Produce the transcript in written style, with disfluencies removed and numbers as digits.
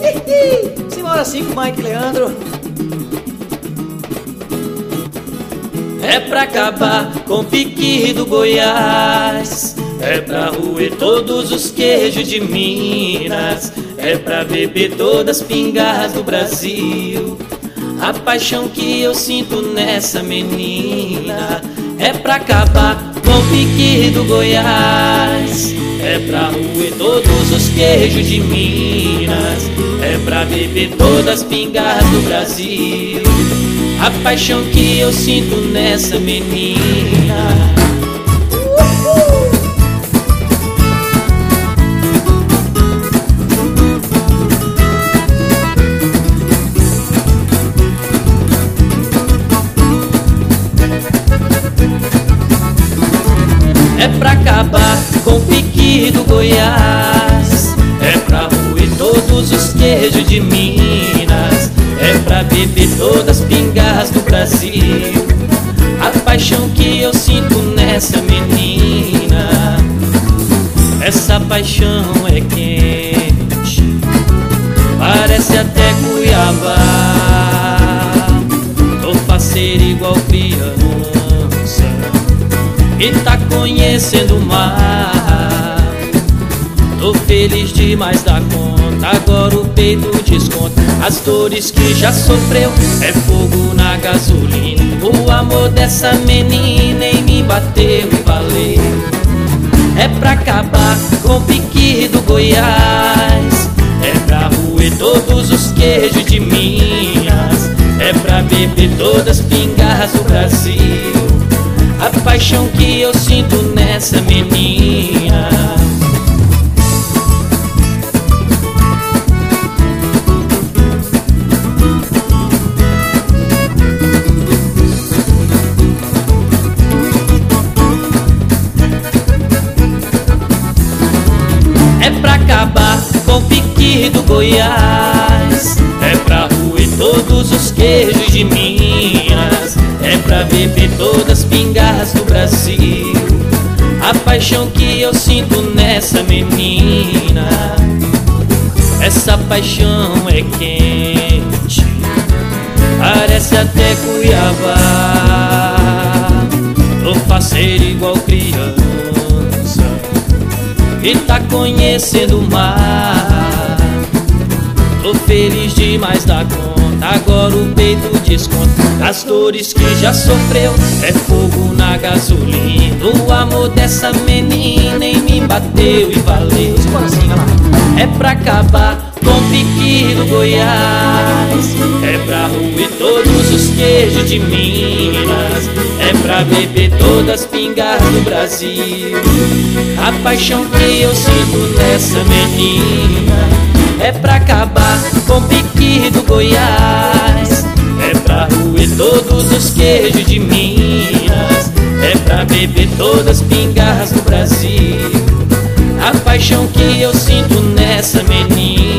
Simbora assim com Mike Leandro. É pra acabar com o piqui do Goiás, é pra roer todos os queijos de Minas, é pra beber todas as pingas do Brasil. A paixão que eu sinto nessa menina é pra acabar com o piqui do Goiás, é pra roer todos os queijos de Minas, é pra beber todas as pingas do Brasil. A paixão que eu sinto nessa menina. É pra acabar com o piqui do Goiás, é pra roer todos os queijos de Minas, é pra beber todas as pingas do Brasil. A paixão que eu sinto nessa menina, essa paixão é quente, parece até Cuiabá. Tô faceiro igual criança e tá conhecendo o mar. Tô feliz demais da conta, agora o peito desconta as dores que já sofreu. É fogo na gasolina, o amor dessa menina em mim bateu e valeu. É pra acabar com o piqui do Goiás, é pra roer todos os queijos de Minas, é pra beber todas as pingas do Brasil. A paixão que eu sinto nessa menina. É pra acabar com o piqui do Goiás, é pra roer todos os queijos de Minas, é pra beber todas as pingas do Brasil. A paixão que eu sinto nessa menina, essa paixão é quente, parece até Cuiabá. Tô faceiro igual criança e tá conhecendo o mar. Tô feliz demais da conta, agora o peito desconta as dores que já sofreu. É fogo na gasolina, o amor dessa menina em mim bateu e valeu. É pra acabar com o piqui do Goiás, é pra roer todos os queijos de Minas, é pra beber todas as pingas do Brasil. A paixão que eu sinto nessa menina é pra acabar com o piqui do Goiás, é pra roer todos os queijos de Minas, é pra beber todas as pingas do Brasil. A paixão que eu sinto nessa menina.